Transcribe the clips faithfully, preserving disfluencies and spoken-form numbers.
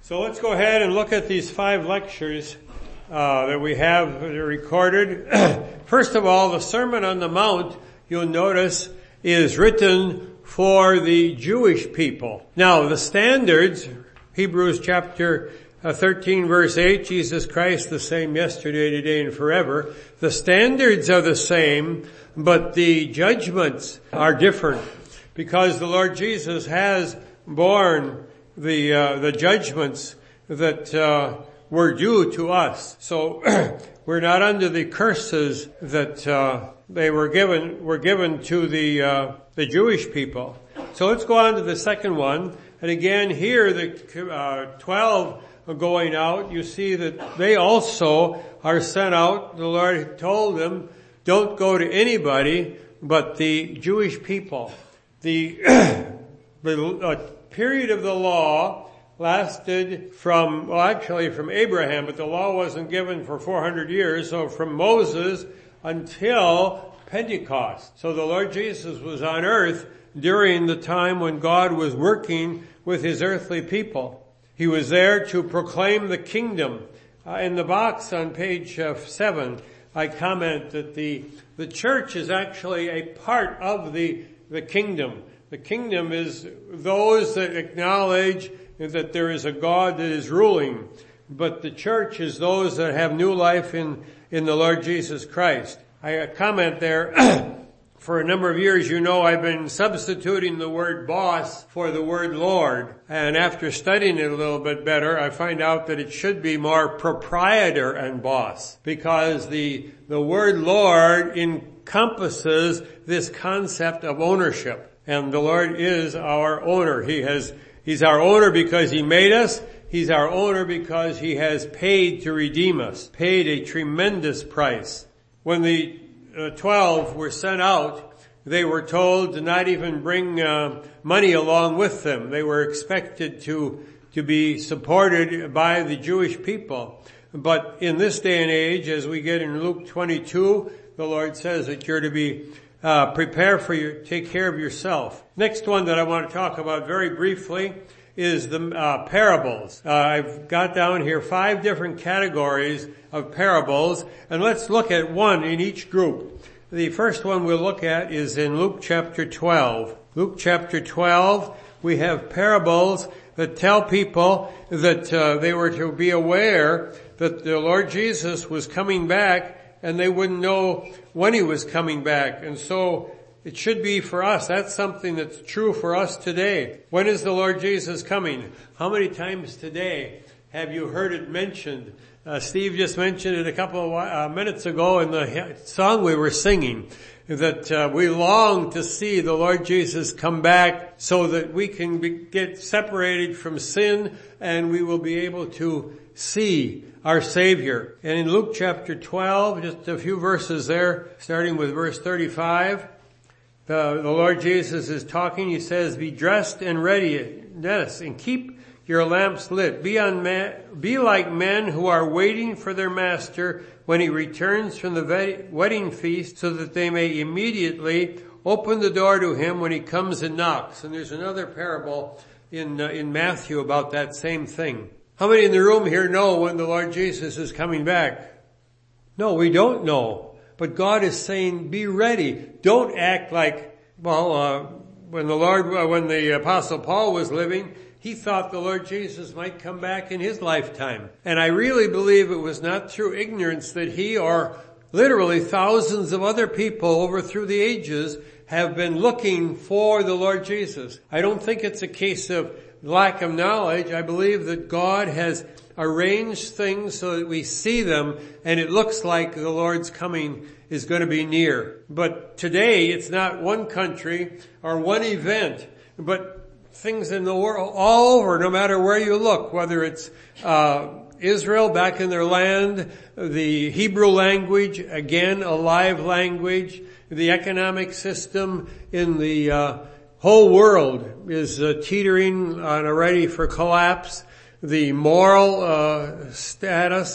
So let's go ahead and look at these five lectures uh, that we have recorded. First of all, the Sermon on the Mount, you'll notice, is written for the Jewish people. Now, the standards, Hebrews chapter thirteen verse eight, Jesus Christ the same yesterday, today, and forever. The standards are the same, but the judgments are different because the Lord Jesus has borne the uh, the judgments that uh, were due to us. So we're not under the curses that uh, they were given were given to the uh, the Jewish people. So let's go on to the second one. And again, here the uh, twelve are going out. You see that they also are sent out. The Lord told them, "Don't go to anybody but the Jewish people." The the uh, period of the law lasted from, well actually from Abraham, but the law wasn't given for four hundred years, so from Moses until Pentecost. So the Lord Jesus was on earth during the time when God was working with his earthly people. He was there to proclaim the kingdom. Uh, in the box on page uh, seven, I comment that the, the church is actually a part of the, the kingdom. The kingdom is those that acknowledge that there is a God that is ruling. But the church is those that have new life in, in the Lord Jesus Christ. I comment there, for a number of years, you know, I've been substituting the word boss for the word Lord. And after studying it a little bit better, I find out that it should be more proprietor and boss. Because the, the word Lord encompasses this concept of ownership. And the Lord is our owner. He has, He's our owner because He made us. He's our owner because He has paid to redeem us. Paid a tremendous price. When the uh, twelve were sent out, they were told to not even bring uh, money along with them. They were expected to, to be supported by the Jewish people. But in this day and age, as we get in Luke twenty-two, the Lord says that you're to be Uh, prepare for your, take care of yourself. Next one that I want to talk about very briefly is the uh, parables. Uh, I've got down here five different categories of parables, and let's look at one in each group. The first one we'll look at is in Luke chapter twelve. Luke chapter twelve, we have parables that tell people that uh, they were to be aware that the Lord Jesus was coming back, and they wouldn't know when He was coming back. And so it should be for us. That's something that's true for us today. When is the Lord Jesus coming? How many times today have you heard it mentioned? Uh, Steve just mentioned it a couple of uh, minutes ago in the song we were singing, that uh, we long to see the Lord Jesus come back so that we can be, get separated from sin, and we will be able to see our Savior. And in Luke chapter twelve, just a few verses there, starting with verse thirty-five, the, the Lord Jesus is talking. He says, "Be dressed and ready, yes, and keep your lamps lit. Be on man, be like men who are waiting for their master when he returns from the wedding feast, so that they may immediately open the door to him when he comes and knocks." And there's another parable in uh, in Matthew about that same thing. How many in the room here know when the Lord Jesus is coming back? No, we don't know. But God is saying, be ready. Don't act like, well, uh, when the Lord, uh, when the Apostle Paul was living, he thought the Lord Jesus might come back in his lifetime. And I really believe it was not through ignorance that he, or literally thousands of other people over through the ages, have been looking for the Lord Jesus. I don't think it's a case of lack of knowledge. I believe that God has arranged things so that we see them, and it looks like the Lord's coming is going to be near. But today, it's not one country or one event, but things in the world all over, no matter where you look, whether it's uh Israel back in their land, the Hebrew language, again a live language, the economic system in the uh whole world is uh, teetering on a ready for collapse. The moral uh status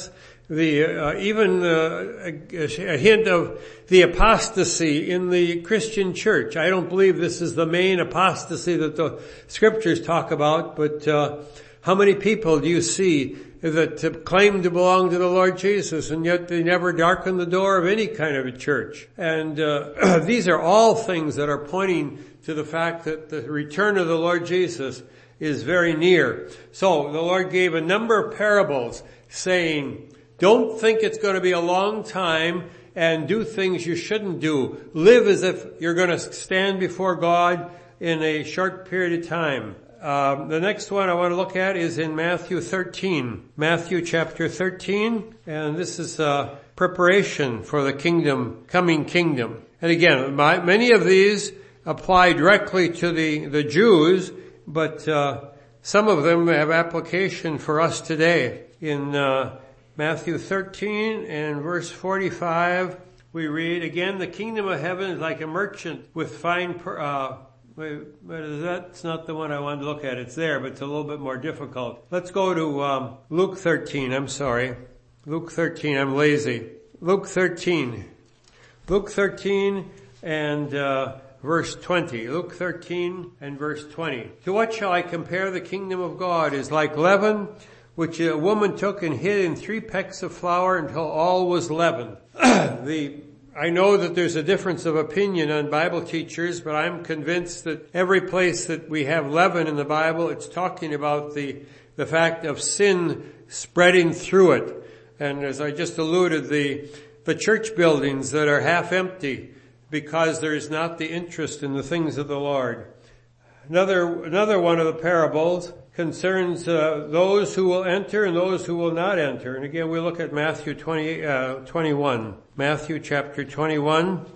the uh, even uh, a, a hint of the apostasy in the Christian church. I don't believe this is the main apostasy that the scriptures talk about, but uh, how many people do you see that claim to belong to the Lord Jesus, and yet they never darken the door of any kind of a church? And uh, these are all things that are pointing to the fact that the return of the Lord Jesus is very near. So the Lord gave a number of parables saying, don't think it's going to be a long time and do things you shouldn't do. Live as if you're going to stand before God in a short period of time. Um, the next one I want to look at is in Matthew thirteen. Matthew chapter thirteen, and this is uh, preparation for the kingdom, coming kingdom. And again, my, many of these apply directly to the, the Jews, but uh, some of them have application for us today. In uh, Matthew thirteen and verse forty-five, we read, again, the kingdom of heaven is like a merchant with fine, per, uh, wait, that's not the one I wanted to look at. It's there, but it's a little bit more difficult. Let's go to um, Luke thirteen, I'm sorry. Luke thirteen, I'm lazy. Luke thirteen. Luke thirteen and uh, verse twenty. Luke thirteen and verse twenty. To what shall I compare the kingdom of God? Is like leaven, which a woman took and hid in three pecks of flour until all was leavened. the, I know that there's a difference of opinion on Bible teachers, but I'm convinced that every place that we have leaven in the Bible, it's talking about the, the fact of sin spreading through it. And as I just alluded, the, the church buildings that are half empty because there is not the interest in the things of the Lord. Another, another one of the parables concerns uh, those who will enter and those who will not enter. And again, we look at Matthew twenty, uh, twenty-one. Matthew chapter twenty-one.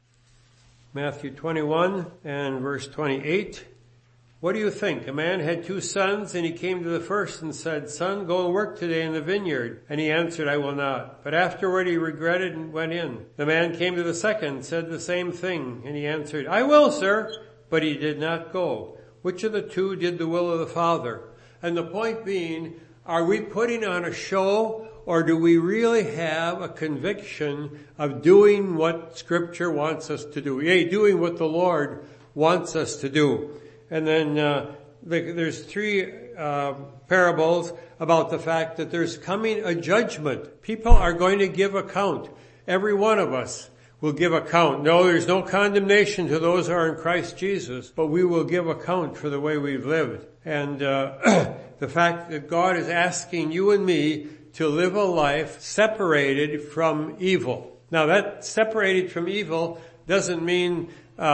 Matthew twenty-one and verse twenty-eight. What do you think? A man had two sons, and he came to the first and said, Son, go and work today in the vineyard. And he answered, I will not. But afterward he regretted and went in. The man came to the second and said the same thing. And he answered, I will, sir. But he did not go. Which of the two did the will of the Father? And the point being, are we putting on a show, or do we really have a conviction of doing what Scripture wants us to do? Yea, doing what the Lord wants us to do. And then uh, there's three uh, parables about the fact that there's coming a judgment. People are going to give account. Every one of us will give account. No, there's no condemnation to those who are in Christ Jesus, but we will give account for the way we've lived. And uh, the fact that God is asking you and me to live a life separated from evil. Now that separated from evil doesn't mean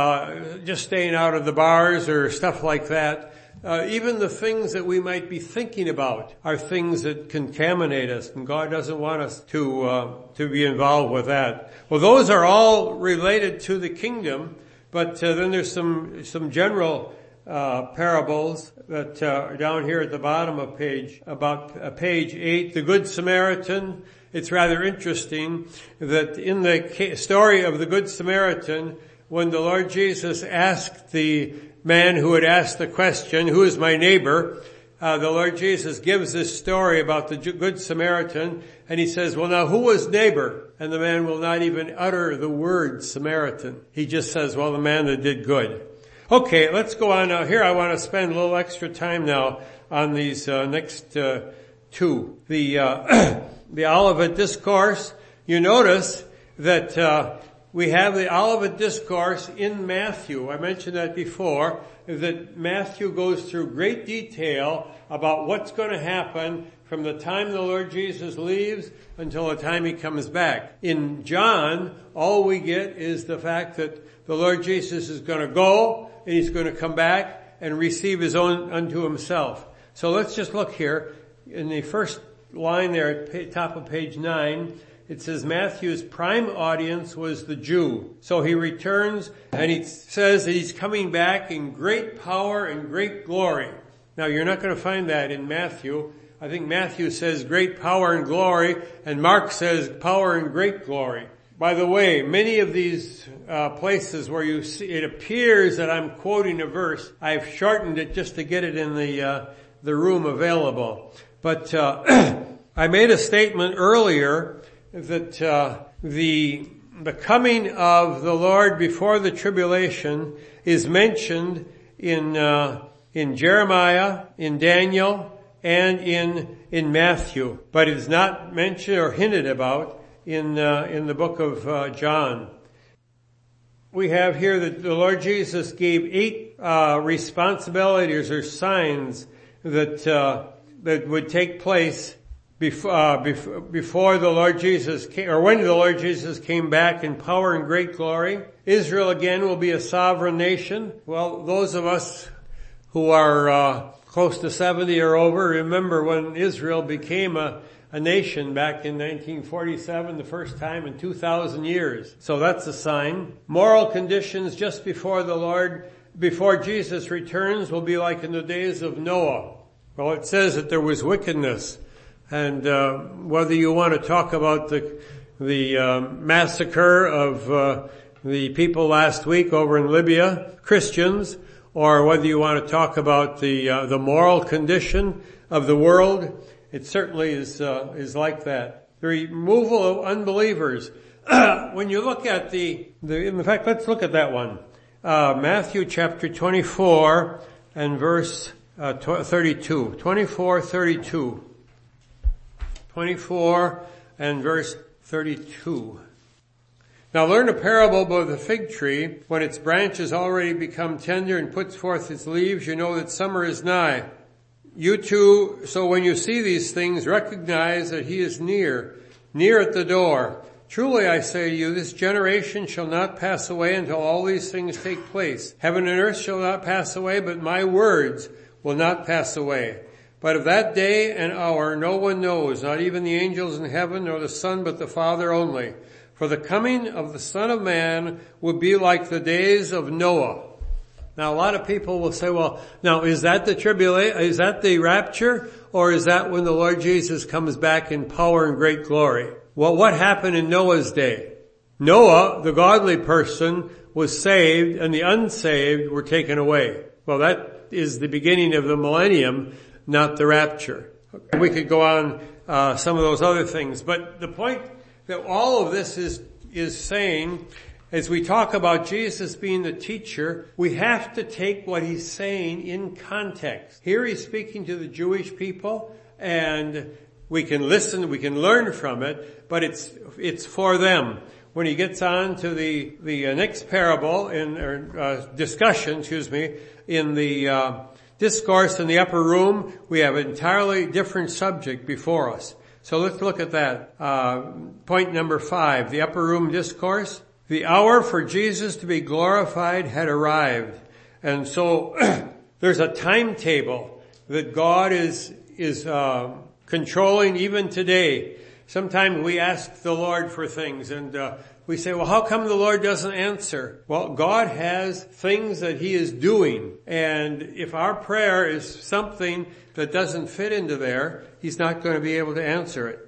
uh just staying out of the bars or stuff like that. Uh, even the things that we might be thinking about are things that contaminate us, and God doesn't want us to uh, to be involved with that. Well, those are all related to the kingdom, but uh, then there's some some general uh parables that uh, are down here at the bottom of page about uh, page eight. The Good Samaritan. It's rather interesting that in the story of the Good Samaritan, when the Lord Jesus asked the man who had asked the question, who is my neighbor? Uh, the Lord Jesus gives this story about the Good Samaritan, and he says, well, now who was neighbor? And the man will not even utter the word Samaritan. He just says, well, the man that did good. Okay, let's go on now. Here I want to spend a little extra time now on these uh, next uh, two. The, uh, the Olivet Discourse. You notice that uh we have the Olivet Discourse in Matthew. I mentioned that before, that Matthew goes through great detail about what's going to happen from the time the Lord Jesus leaves until the time he comes back. In John, all we get is the fact that the Lord Jesus is going to go and he's going to come back and receive his own unto himself. So let's just look here in the first line there at top of page nine. It says Matthew's prime audience was the Jew. So he returns and he says that he's coming back in great power and great glory. Now you're not going to find that in Matthew. I think Matthew says great power and glory, and Mark says power and great glory. By the way, many of these uh, places where you see it appears that I'm quoting a verse, I've shortened it just to get it in the uh, the room available. But uh I made a statement earlier that uh, the the coming of the Lord before the tribulation is mentioned in uh, in Jeremiah, in Daniel, and in in Matthew, but it is not mentioned or hinted about in uh, in the book of uh, John. We have here that the Lord Jesus gave eight uh, responsibilities or signs that uh, that would take place before, uh, before before the Lord Jesus came, or when the Lord Jesus came back in power and great glory. Israel again will be a sovereign nation. Well, those of us who are uh, close to seventy or over remember when Israel became a a nation back in nineteen forty-seven, the first time in two thousand years. So that's a sign. Moral conditions just before the Lord, before Jesus returns, will be like in the days of Noah. Well, it says that there was wickedness. And uh, whether you want to talk about the the uh, massacre of uh, the people last week over in Libya, Christians, or whether you want to talk about the uh, the moral condition of the world, it certainly is uh, is like that. The removal of unbelievers. When you look at the, the, in fact, let's look at that one. Uh, Matthew chapter twenty-four and verse uh, thirty-two. twenty-four, thirty-two. twenty-four and verse thirty-two. Now learn a parable about the fig tree. When its branches already become tender and puts forth its leaves, you know that summer is nigh. You too, so when you see these things, recognize that he is near, near at the door. Truly I say to you, this generation shall not pass away until all these things take place. Heaven and earth shall not pass away, but my words will not pass away. But of that day and hour no one knows, not even the angels in heaven, nor the Son, but the Father only. For the coming of the Son of Man will be like the days of Noah. Now a lot of people will say, well, now is that the tribulation, is that the rapture, or is that when the Lord Jesus comes back in power and great glory? Well, what happened in Noah's day? Noah, the godly person, was saved and the unsaved were taken away. Well, that is the beginning of the millennium, not the rapture. We could go on uh, some of those other things, but the point that all of this is is saying, as we talk about Jesus being the teacher, we have to take what he's saying in context. Here he's speaking to the Jewish people, and we can listen, we can learn from it, but it's it's for them. When he gets on to the the next parable in or uh, discussion, excuse me, in the uh, discourse in the upper room, we have an entirely different subject before us. So let's look at that. Uh, point number five, the upper room discourse. The hour for Jesus to be glorified had arrived. And so there's a timetable that God is is uh, controlling even today. Sometimes we ask the Lord for things and uh, we say, well, how come the Lord doesn't answer? Well, God has things that he is doing. And if our prayer is something that doesn't fit into there, he's not going to be able to answer it.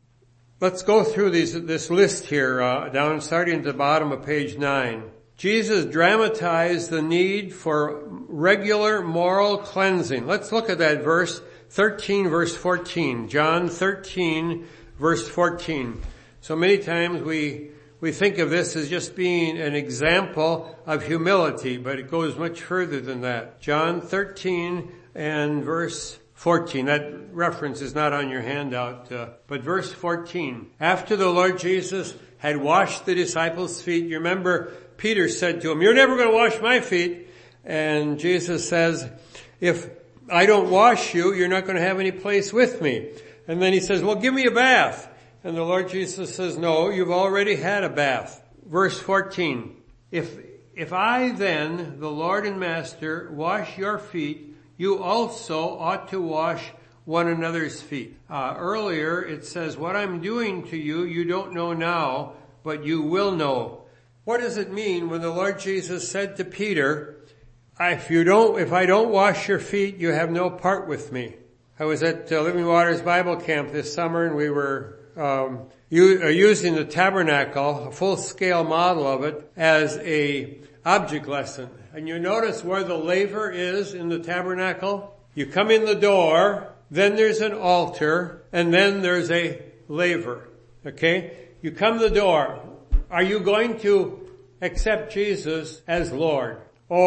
Let's go through these, this list here, uh, down starting at the bottom of page nine. Jesus dramatized the need for regular moral cleansing. Let's look at that verse, thirteen verse fourteen. John thirteen verse fourteen. So many times we, we think of this as just being an example of humility, but it goes much further than that. John thirteen and verse fourteen. That reference is not on your handout, uh, but verse fourteen. After the Lord Jesus had washed the disciples' feet, you remember Peter said to him, you're never going to wash my feet. And Jesus says, if I don't wash you, you're not going to have any place with me. And then he says, well, give me a bath. And the Lord Jesus says, no, you've already had a bath. Verse fourteen. If, if I then, the Lord and Master, wash your feet, you also ought to wash one another's feet. Uh, earlier it says, what I'm doing to you, you don't know now, but you will know. What does it mean when the Lord Jesus said to Peter, if you don't, if I don't wash your feet, you have no part with me? I was at uh, Living Waters Bible Camp this summer, and we were um, u- uh, using the tabernacle, a full-scale model of it, as a object lesson. And you notice where the laver is in the tabernacle? You come in the door, then there's an altar, and then there's a laver. Okay? You come to the door. Are you going to accept Jesus as Lord?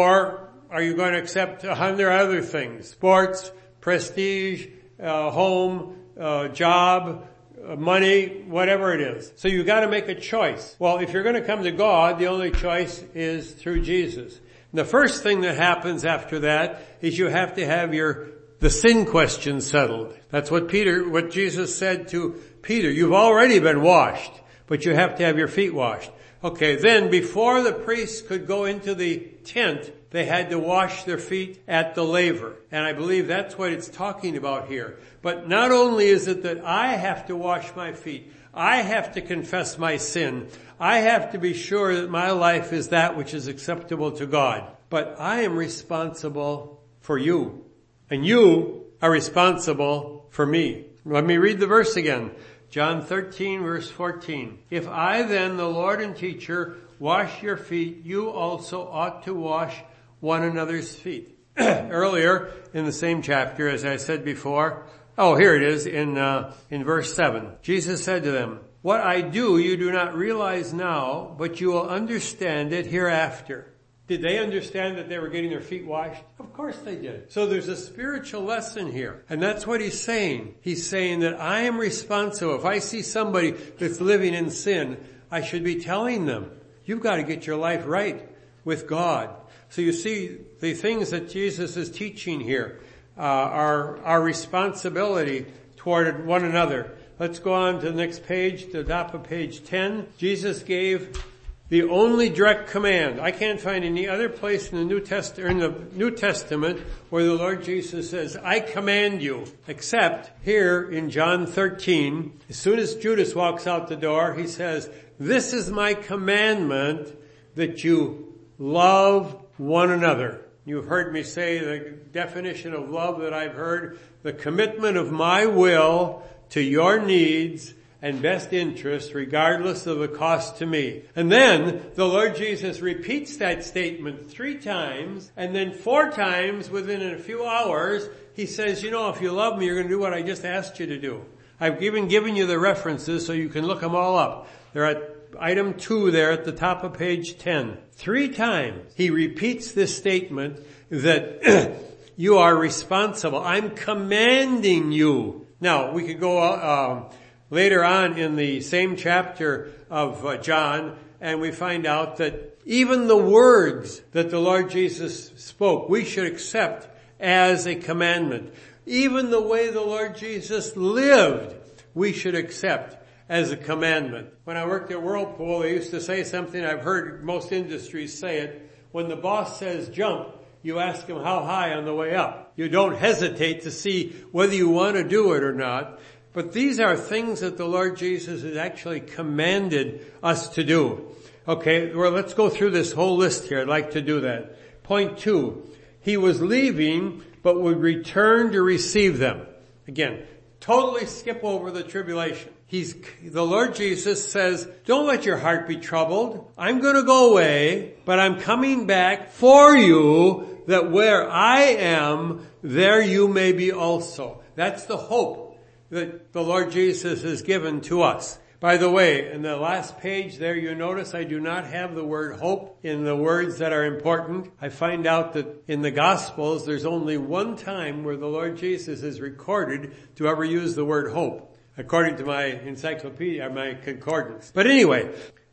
Or are you going to accept a hundred other things? Sports, prestige, uh, home, uh, job, uh, money, whatever it is. So you've got to make a choice. Well, if you're going to come to God, the only choice is through Jesus. And the first thing that happens after that is you have to have your, the sin question settled. That's what Peter, what Jesus said to Peter. You've already been washed, but you have to have your feet washed. Okay, then before the priests could go into the tent, they had to wash their feet at the laver. And I believe that's what it's talking about here. But not only is it that I have to wash my feet, I have to confess my sin. I have to be sure that my life is that which is acceptable to God. But I am responsible for you. And you are responsible for me. Let me read the verse again. John thirteen verse fourteen. If I then, the Lord and teacher, wash your feet, you also ought to wash one another's feet. Earlier in the same chapter, as I said before, oh, here it is in, uh, in verse seven. Jesus said to them, what I do you do not realize now, but you will understand it hereafter. Did they understand that they were getting their feet washed? Of course they did. So there's a spiritual lesson here. And that's what he's saying. He's saying that I am responsible. If I see somebody that's living in sin, I should be telling them, you've got to get your life right with God. So you see, the things that Jesus is teaching here uh, are our responsibility toward one another. Let's go on to the next page, to the top of page ten. Jesus gave the only direct command. I can't find any other place in the New Testament, in the New Testament where the Lord Jesus says, I command you, except here in John thirteen. As soon as Judas walks out the door, he says, this is my commandment, that you love one another. You've heard me say the definition of love that I've heard, the commitment of my will to your needs and best interest, regardless of the cost to me. And then the Lord Jesus repeats that statement three times, and then four times within a few hours, he says, you know, if you love me, you're going to do what I just asked you to do. I've even given you the references so you can look them all up. They're at item two there at the top of page ten. Three times he repeats this statement that you are responsible. I'm commanding you. Now, we could go um, later on in the same chapter of uh, John, and we find out that even the words that the Lord Jesus spoke, we should accept as a commandment. Even the way the Lord Jesus lived, we should accept as a commandment. When I worked at Whirlpool, they used to say something, I've heard most industries say it, when the boss says jump, you ask him how high on the way up. You don't hesitate to see whether you want to do it or not. But these are things that the Lord Jesus has actually commanded us to do. Okay, well, let's go through this whole list here. I'd like to do that. Point two, he was leaving, but would return to receive them. Again, totally skip over the tribulation. He's, the Lord Jesus says, don't let your heart be troubled. I'm going to go away, but I'm coming back for you, that where I am, there you may be also. That's the hope that the Lord Jesus has given to us. By the way, in the last page there, you notice I do not have the word hope in the words that are important. I find out that in the Gospels, there's only one time where the Lord Jesus is recorded to ever use the word hope, according to my encyclopedia, my concordance. But anyway,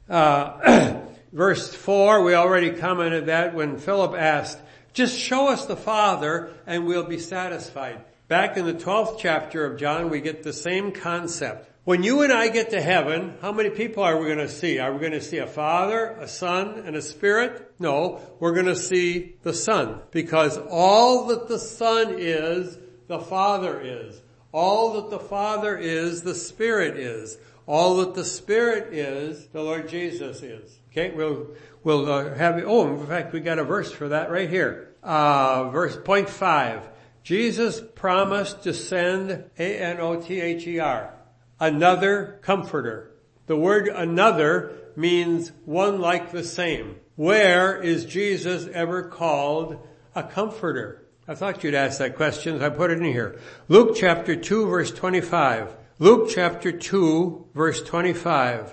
uh, verse four, we already commented that when Philip asked, just show us the Father and we'll be satisfied. Back in the twelfth chapter of John, we get the same concept. When you and I get to heaven, how many people are we going to see? Are we going to see a Father, a Son, and a Spirit? No, we're going to see the Son. Because all that the Son is, the Father is. All that the Father is, the Spirit is. All that the Spirit is, the Lord Jesus is. Okay, we'll, we'll uh, have, oh, in fact, we got a verse for that right here. Uh, verse point five. Jesus promised to send A N O T H E R, another comforter. The word another means one like the same. Where is Jesus ever called a comforter? I thought you'd ask that question. I put it in here. Luke chapter two, verse twenty-five. Luke chapter two, verse twenty-five.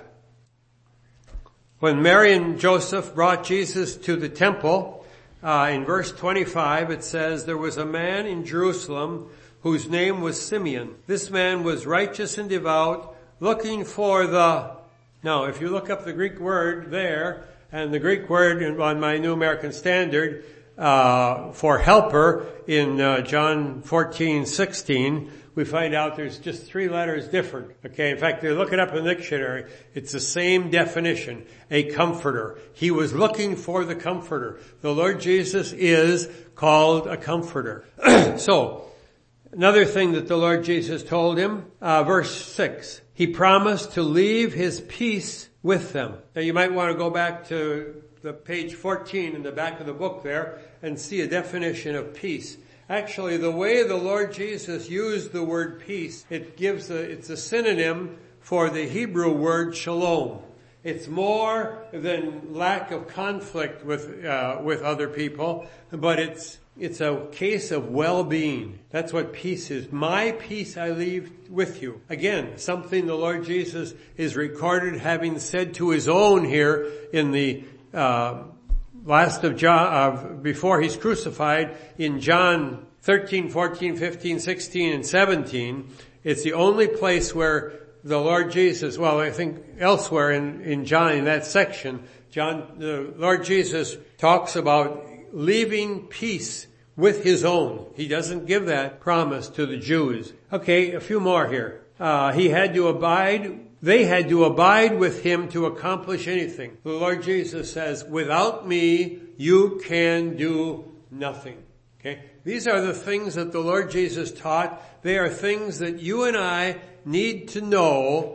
When Mary and Joseph brought Jesus to the temple, uh, in verse twenty-five it says, there was a man in Jerusalem whose name was Simeon. This man was righteous and devout, looking for the... Now, if you look up the Greek word there, and the Greek word on my New American Standard, uh, for helper in uh, John fourteen sixteen, we find out there's just three letters different. Okay, in fact, they look it up in the dictionary. It's the same definition, a comforter. He was looking for the comforter. The Lord Jesus is called a comforter. So, another thing that the Lord Jesus told him, uh, verse six, he promised to leave his peace with them. Now you might want to go back to the page fourteen in the back of the book there and see a definition of peace. Actually, the way the Lord Jesus used the word peace, it gives a, it's a synonym for the Hebrew word shalom. It's more than lack of conflict with, uh, with other people, but it's, it's a case of well-being. That's what peace is. My peace I leave with you. Again, something the Lord Jesus is recorded having said to his own here in the, uh, last of John, uh, before he's crucified in John thirteen, fourteen, fifteen, sixteen, and seventeen. It's the only place where the Lord Jesus, well, I think elsewhere in, in John, in that section, John, the Lord Jesus talks about leaving peace with his own. He doesn't give that promise to the Jews. Okay, a few more here. Uh, he had to abide They had to abide with him to accomplish anything. The Lord Jesus says, without me, you can do nothing. Okay? These are the things that the Lord Jesus taught. They are things that you and I need to know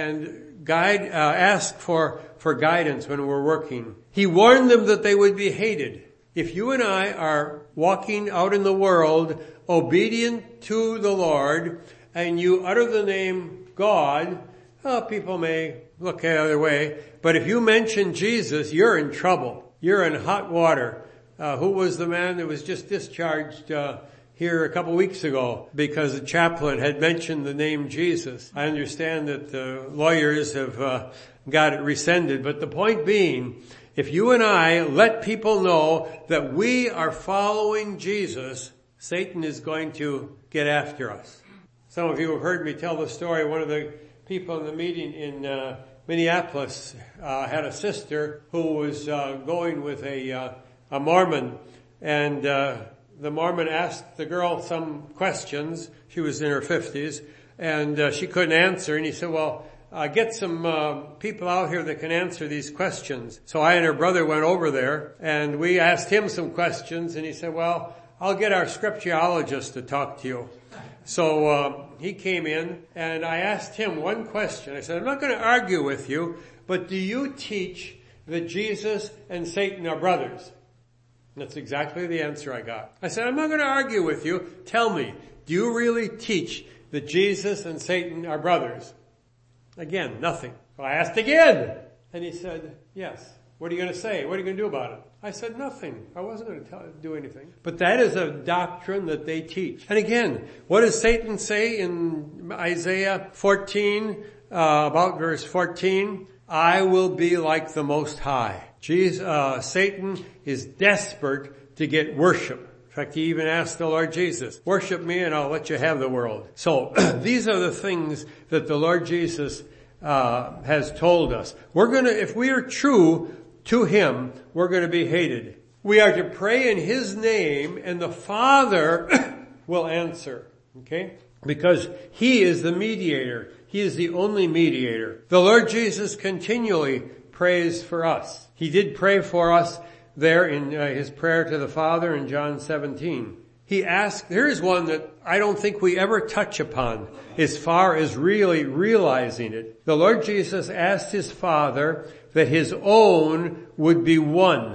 and guide, uh, ask for, for guidance when we're working. He warned them that they would be hated. If you and I are walking out in the world, obedient to the Lord, and you utter the name God, oh, people may look the other way, but if you mention Jesus, you're in trouble. You're in hot water. Uh, who was the man that was just discharged uh, here a couple weeks ago because the chaplain had mentioned the name Jesus? I understand that the lawyers have uh, got it rescinded, but the point being, if you and I let people know that we are following Jesus, Satan is going to get after us. Some of you have heard me tell the story. One of the people in the meeting in uh, Minneapolis uh, had a sister who was uh, going with a uh, a Mormon, and uh, the Mormon asked the girl some questions. She was in her fifties, and uh, she couldn't answer, and he said, well, uh, get some uh, people out here that can answer these questions. So I and her brother went over there, and we asked him some questions, and he said, well, I'll get our scripturologist to talk to you. So uh, he came in, and I asked him one question. I said, I'm not going to argue with you, but do you teach that Jesus and Satan are brothers? And that's exactly the answer I got. I said, I'm not going to argue with you. Tell me, do you really teach that Jesus and Satan are brothers? Again, nothing. So I asked again, and he said, yes. What are you going to say? What are you going to do about it? I said, nothing. I wasn't going to tell, do anything. But that is a doctrine that they teach. And again, what does Satan say in Isaiah fourteen, uh, about verse fourteen? I will be like the Most High. Jesus, uh, Satan is desperate to get worship. In fact, he even asked the Lord Jesus, worship me and I'll let you have the world. So these are the things that the Lord Jesus uh has told us. We're going to, if we are true to him, we're going to be hated. We are to pray in his name and the Father will answer. Okay? Because he is the mediator. He is the only mediator. The Lord Jesus continually prays for us. He did pray for us there in uh, his prayer to the Father in John seventeen. He asked, here is one that I don't think we ever touch upon as far as really realizing it. The Lord Jesus asked his Father that his own would be one.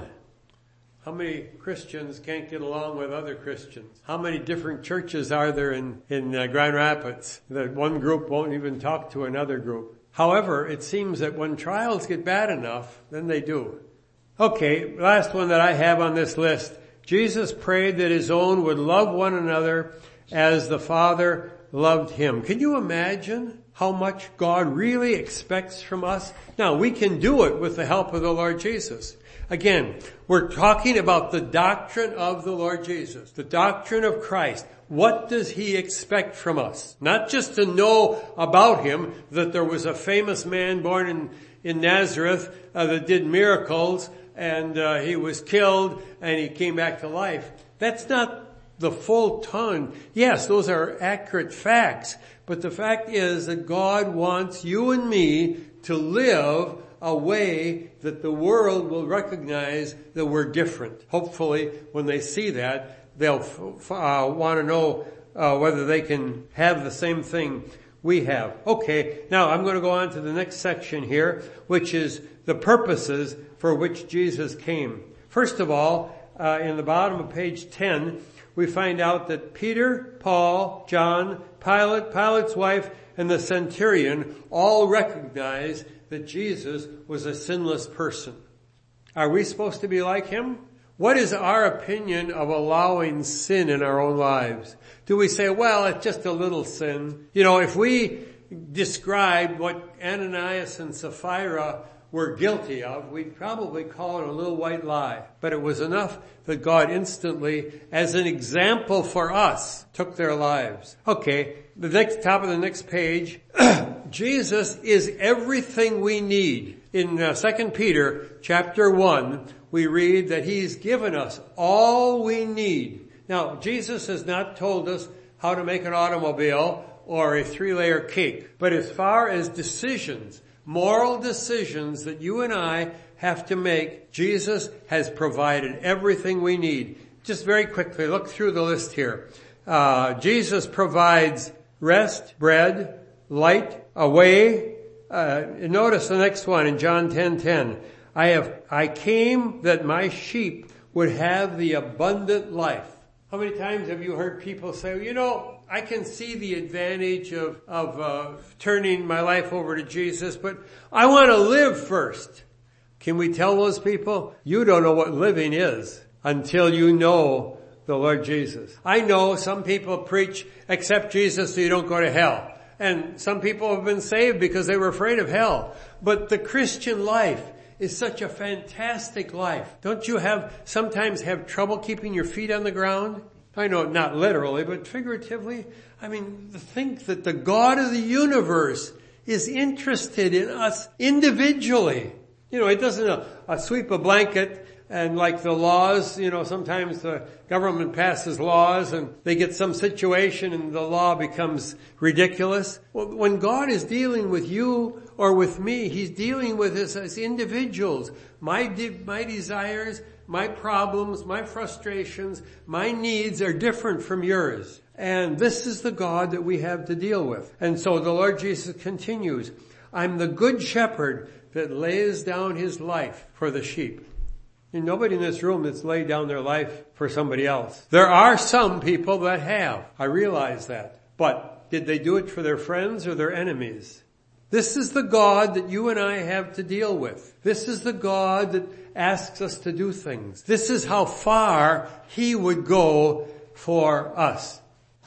How many Christians can't get along with other Christians? How many different churches are there in, in uh, Grand Rapids that one group won't even talk to another group? However, it seems that when trials get bad enough, then they do. Okay, last one that I have on this list, Jesus prayed that his own would love one another as the Father loved him. Can you imagine how much God really expects from us? Now, we can do it with the help of the Lord Jesus. Again, we're talking about the doctrine of the Lord Jesus, the doctrine of Christ. What does he expect from us? Not just to know about him, that there was a famous man born in, in Nazareth uh, that did miracles, and uh, he was killed and he came back to life. That's not the full ton. Yes, those are accurate facts, but the fact is that God wants you and me to live a way that the world will recognize that we're different. Hopefully, when they see that, they'll uh, want to know uh, whether they can have the same thing we have. Okay, now I'm going to go on to the next section here, which is the purposes for which Jesus came. First of all, uh, in the bottom of page ten, we find out that Peter, Paul, John, Pilate, Pilate's wife, and the centurion all recognize that Jesus was a sinless person. Are we supposed to be like him? What is our opinion of allowing sin in our own lives? Do we say, well, it's just a little sin? You know, if we described what Ananias and Sapphira were guilty of, we'd probably call it a little white lie. But it was enough that God instantly, as an example for us, took their lives. Okay, the next top of the next page, Jesus is everything we need. In uh, Second Peter chapter one, we read that he's given us all we need. Now, Jesus has not told us how to make an automobile or a three-layer cake. But as far as decisions, moral decisions that you and I have to make, Jesus has provided everything we need. Just very quickly, look through the list here. Uh, Jesus provides rest, bread, light, a way. Uh, notice the next one in John ten ten. I have, I came that my sheep would have the abundant life. How many times have you heard people say, you know, I can see the advantage of, of, uh, turning my life over to Jesus, but I want to live first. Can we tell those people, you don't know what living is until you know the Lord Jesus? I know some people preach, accept Jesus so you don't go to hell. And some people have been saved because they were afraid of hell. But the Christian life is such a fantastic life. Don't you have, sometimes have trouble keeping your feet on the ground? I know not literally, but figuratively. I mean, to think that the God of the universe is interested in us individually. You know, it doesn't uh, uh, sweep a blanket and like the laws, you know, sometimes the government passes laws and they get some situation and the law becomes ridiculous. Well, when God is dealing with you or with me, he's dealing with us as individuals. My de- my desires, my problems, my frustrations, my needs are different from yours. And this is the God that we have to deal with. And so the Lord Jesus continues, I'm the good shepherd that lays down his life for the sheep. And nobody in this room that's laid down their life for somebody else. There are some people that have. I realize that. But did they do it for their friends or their enemies? This is the God that you and I have to deal with. This is the God that asks us to do things. This is how far he would go for us.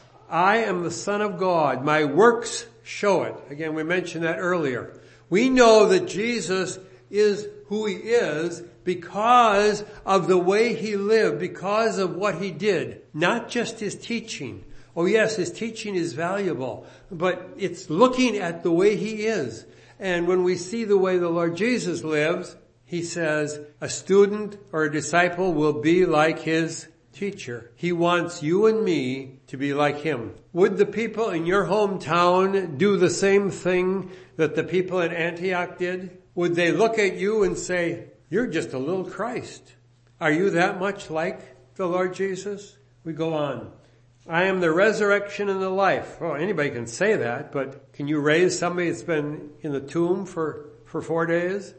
I am the Son of God. My works show it. Again, we mentioned that earlier. We know that Jesus is who he is because of the way he lived, because of what he did, not just his teaching. Oh yes, his teaching is valuable, but it's looking at the way he is. And when we see the way the Lord Jesus lives, he says a student or a disciple will be like his teacher. He wants you and me to be like him. Would the people in your hometown do the same thing that the people at Antioch did? Would they look at you and say, you're just a little Christ? Are you that much like the Lord Jesus? We go on. I am the resurrection and the life. Well, anybody can say that, but can you raise somebody that's been in the tomb for, for four days?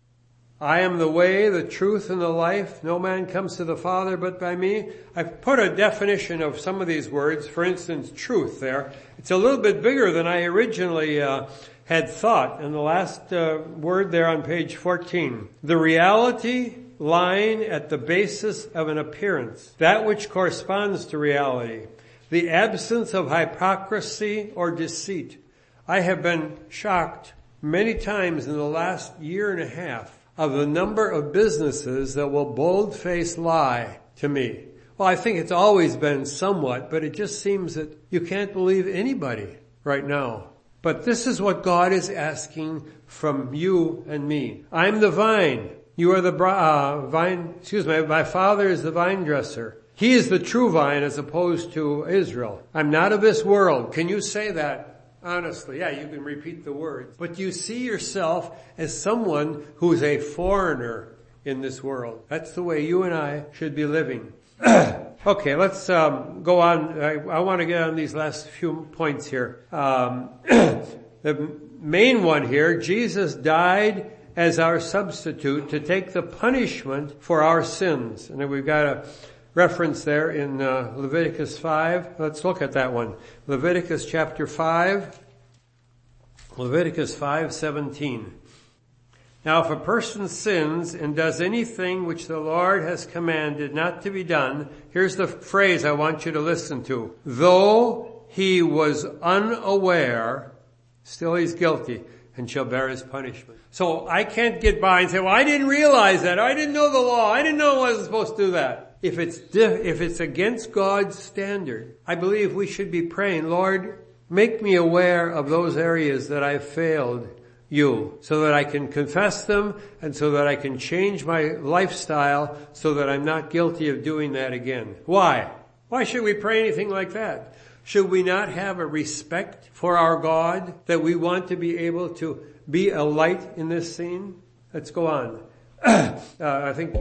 I am the way, the truth, and the life. No man comes to the Father but by me. I've put a definition of some of these words. For instance, truth there. It's a little bit bigger than I originally uh, had thought. And the last uh, word there on page fourteen. The reality, lying at the basis of an appearance, that which corresponds to reality, the absence of hypocrisy or deceit. I have been shocked many times in the last year and a half of the number of businesses that will bold-faced lie to me. Well, I think it's always been somewhat, but it just seems that you can't believe anybody right now. But this is what God is asking from you and me. I'm the vine. You are the uh, vine, excuse me, my Father is the vine dresser. He is the true vine as opposed to Israel. I'm not of this world. Can you say that honestly? Yeah, you can repeat the words. But you see yourself as someone who's a foreigner in this world. That's the way you and I should be living. Okay, let's um, go on. I, I want to get on these last few points here. Um, the main one here, Jesus died as our substitute to take the punishment for our sins. And then we've got a reference there in uh, Leviticus five. Let's look at that one. Leviticus chapter five. Leviticus five seventeen. Now if a person sins and does anything which the Lord has commanded not to be done, here's the phrase I want you to listen to. Though he was unaware, still he's guilty and shall bear his punishment. So I can't get by and say, well, I didn't realize that. I didn't know the law. I didn't know I wasn't supposed to do that. If it's, diff- if it's against God's standard, I believe we should be praying, Lord, make me aware of those areas that I've failed you, so that I can confess them and so that I can change my lifestyle so that I'm not guilty of doing that again. Why? Why should we pray anything like that? Should we not have a respect for our God that we want to be able to be a light in this scene? Let's go on. uh, I think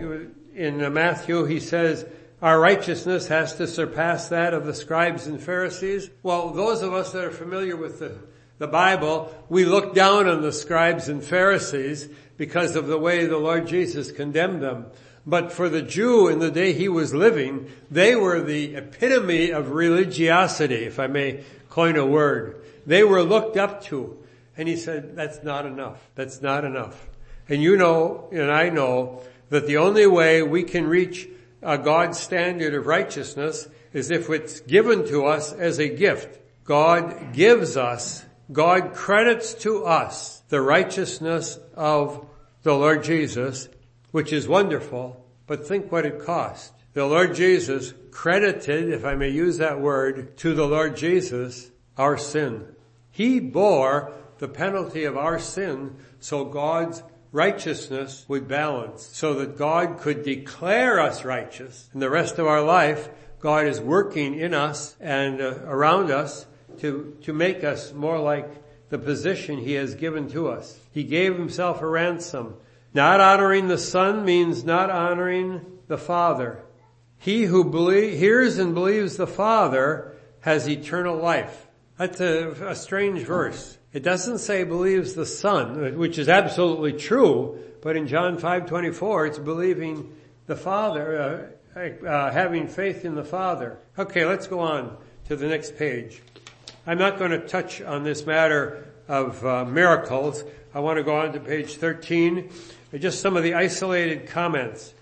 in Matthew he says, our righteousness has to surpass that of the scribes and Pharisees. Well, those of us that are familiar with the The Bible, we look down on the scribes and Pharisees because of the way the Lord Jesus condemned them. But for the Jew in the day he was living, they were the epitome of religiosity, if I may coin a word. They were looked up to. And he said, that's not enough. That's not enough. And you know, and I know, that the only way we can reach a God's standard of righteousness is if it's given to us as a gift. God gives us God credits to us the righteousness of the Lord Jesus, which is wonderful, but think what it cost. The Lord Jesus credited, if I may use that word, to the Lord Jesus our sin. He bore the penalty of our sin so God's righteousness would balance, so that God could declare us righteous. In the rest of our life, God is working in us and uh, around us to, to make us more like the position he has given to us. He gave himself a ransom. Not honoring the Son means not honoring the Father. He who belie- hears and believes the Father has eternal life. That's a, a strange verse. It doesn't say believes the Son, which is absolutely true, but in John five twenty-four it's believing the Father, uh, uh, having faith in the Father. Okay, let's go on to the next page. I'm not going to touch on this matter of uh, miracles. I want to go on to page thirteen. Just some of the isolated comments.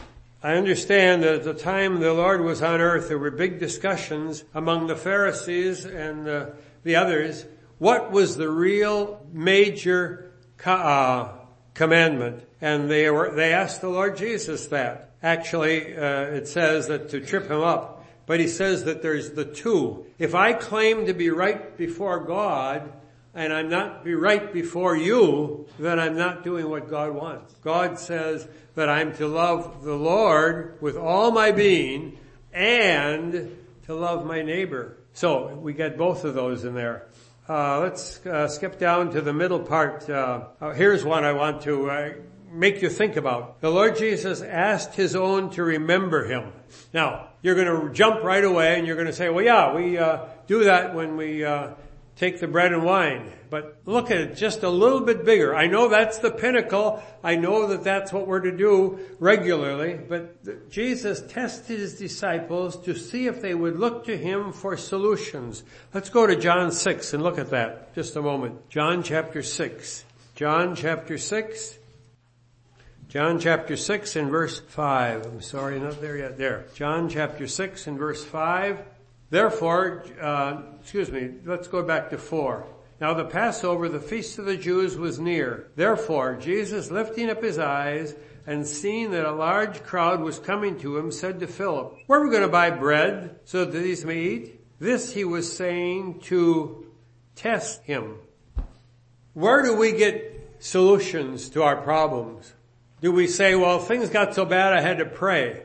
I understand that at the time the Lord was on earth, there were big discussions among the Pharisees and uh, the others. What was the real major co- uh, commandment? And they were they asked the Lord Jesus that. Actually, uh, it says that to trip him up. But he says that there's the two. If I claim to be right before God, and I'm not be right before you, then I'm not doing what God wants. God says that I'm to love the Lord with all my being and to love my neighbor. So we get both of those in there. Uh, let's uh, skip down to the middle part. Uh, uh, here's one I want to uh, make you think about. The Lord Jesus asked his own to remember him. Now, you're going to jump right away and you're going to say, well, yeah, we uh, do that when we uh, take the bread and wine. But look at it just a little bit bigger. I know that's the pinnacle. I know that that's what we're to do regularly. But Jesus tested his disciples to see if they would look to him for solutions. Let's go to John six and look at that just a moment. John chapter six. John chapter six. John chapter six and verse five. I'm sorry, not there yet. There. John chapter six and verse five. Therefore, uh, excuse me, let's go back to four. Now the Passover, the feast of the Jews, was near. Therefore, Jesus, lifting up his eyes and seeing that a large crowd was coming to him, said to Philip, where are we going to buy bread so that these may eat? This he was saying to test him. Where do we get solutions to our problems? Do we say, well, things got so bad I had to pray?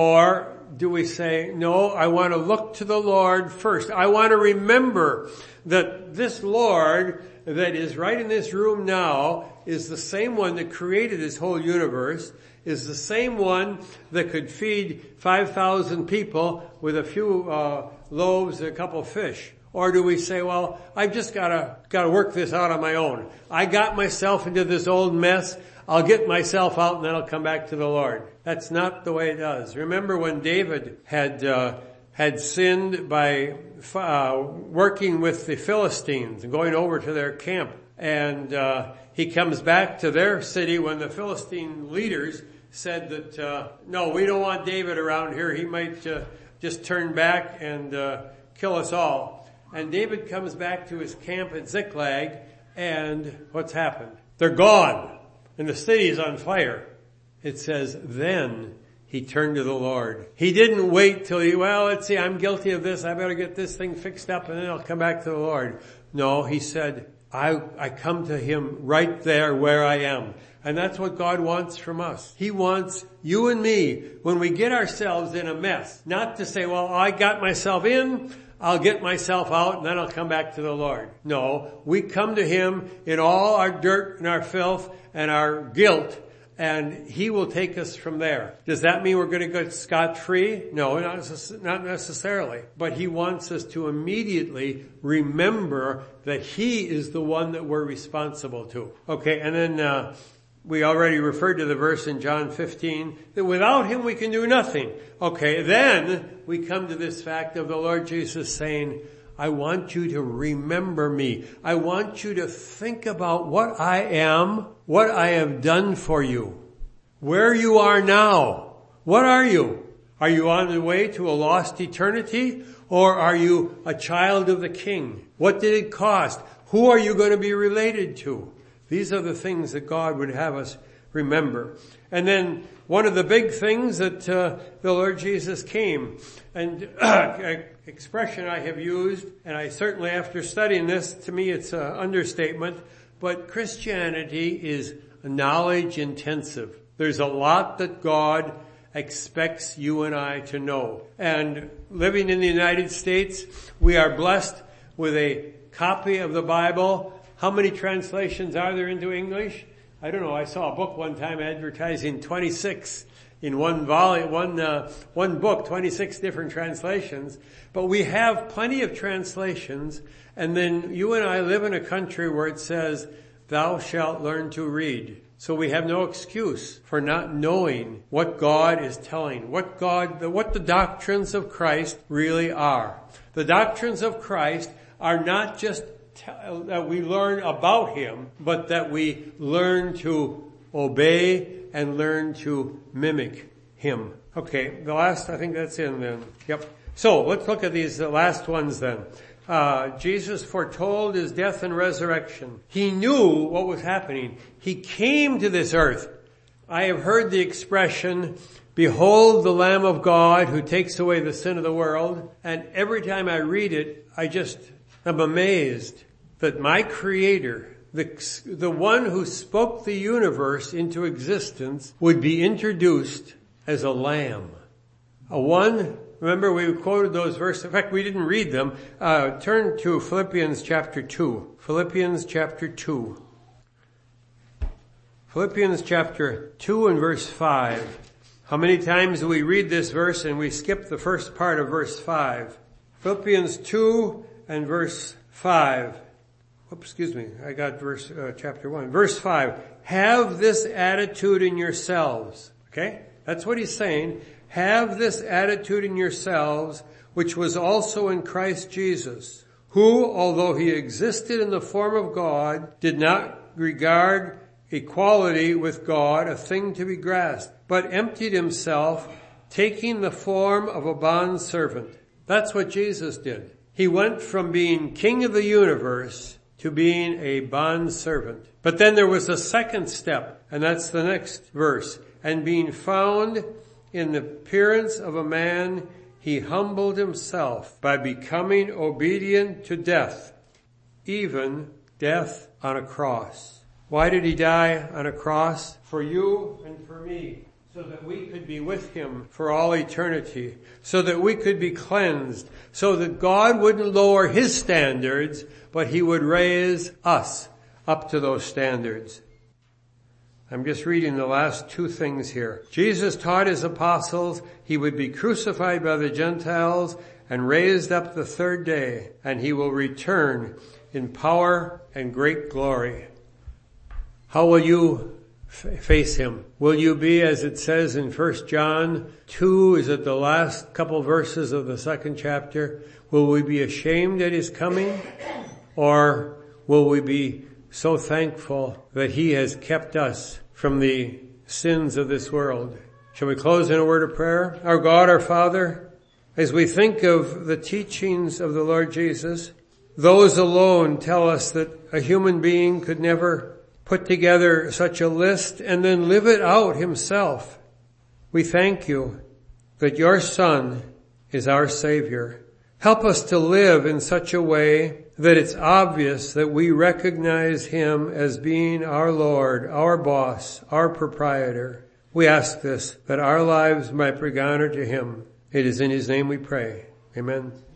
Or do we say, no, I want to look to the Lord first. I want to remember that this Lord that is right in this room now is the same one that created this whole universe, is the same one that could feed five thousand people with a few uh, loaves and a couple of fish. Or do we say, well, I've just gotta, gotta work this out on my own. I got myself into this old mess. I'll get myself out and then I'll come back to the Lord. That's not the way it does. Remember when David had, uh, had sinned by, uh, working with the Philistines and going over to their camp. And, uh, he comes back to their city when the Philistine leaders said that, uh, no, we don't want David around here. He might, uh, just turn back and, uh, kill us all. And David comes back to his camp at Ziklag, and what's happened? They're gone, and the city is on fire. It says, then he turned to the Lord. He didn't wait till he, well, let's see, I'm guilty of this, I better get this thing fixed up, and then I'll come back to the Lord. No, he said, I, I come to him right there where I am. And that's what God wants from us. He wants you and me, when we get ourselves in a mess, not to say, well, I got myself in, I'll get myself out and then I'll come back to the Lord. No, we come to him in all our dirt and our filth and our guilt, and he will take us from there. Does that mean we're going to go scot-free? No, not necessarily. But he wants us to immediately remember that he is the one that we're responsible to. Okay, and then uh we already referred to the verse in John fifteen, that without him we can do nothing. Okay, then we come to this fact of the Lord Jesus saying, I want you to remember me. I want you to think about what I am, what I have done for you, where you are now. What are you? Are you on the way to a lost eternity, or are you a child of the King? What did it cost? Who are you going to be related to? These are the things that God would have us remember. And then one of the big things that uh, the Lord Jesus came, and uh, expression I have used, and I certainly after studying this, to me it's an understatement, but Christianity is knowledge intensive. There's a lot that God expects you and I to know. And living in the United States, we are blessed with a copy of the Bible. How many translations are there into English? I don't know. I saw a book one time advertising twenty-six in one volume, one, uh, one book, twenty-six different translations. But we have plenty of translations. And then you and I live in a country where it says, thou shalt learn to read. So we have no excuse for not knowing what God is telling, what God, what the doctrines of Christ really are. The doctrines of Christ are not just that we learn about him, but that we learn to obey and learn to mimic him. Okay, the last, I think that's in then. Yep. So let's look at these the last ones then. Uh, Jesus foretold his death and resurrection. He knew what was happening. He came to this earth. I have heard the expression, behold the Lamb of God who takes away the sin of the world. And every time I read it, I just I'm amazed that my Creator, the, the one who spoke the universe into existence, would be introduced as a lamb. A one, remember we quoted those verses. In fact, we didn't read them. Uh, turn to Philippians chapter two. Philippians chapter two. Philippians chapter two and verse five. How many times do we read this verse and we skip the first part of verse five? Philippians two and verse five. Oops, excuse me. I got verse, uh, chapter one. Verse five. Have this attitude in yourselves. Okay? That's what he's saying. Have this attitude in yourselves, which was also in Christ Jesus, who, although he existed in the form of God, did not regard equality with God a thing to be grasped, but emptied himself, taking the form of a bondservant. That's what Jesus did. He went from being king of the universe to being a bondservant. But then there was a second step, and that's the next verse. And being found in the appearance of a man, he humbled himself by becoming obedient to death, even death on a cross. Why did he die on a cross? For you and for me, so that we could be with him for all eternity, so that we could be cleansed, so that God wouldn't lower his standards, but he would raise us up to those standards. I'm just reading the last two things here. Jesus taught his apostles he would be crucified by the Gentiles and raised up the third day, and he will return in power and great glory. How will you f- face him? Will you be, as it says in First John two, is it the last couple verses of the second chapter? Will we be ashamed at his coming? Or will we be so thankful that he has kept us from the sins of this world? Shall we close in a word of prayer? Our God, our Father, as we think of the teachings of the Lord Jesus, those alone tell us that a human being could never put together such a list and then live it out himself. We thank you that your Son is our Savior. Help us to live in such a way that it's obvious that we recognize him as being our Lord, our boss, our proprietor. We ask this, that our lives might bring honor to him. It is in his name we pray. Amen.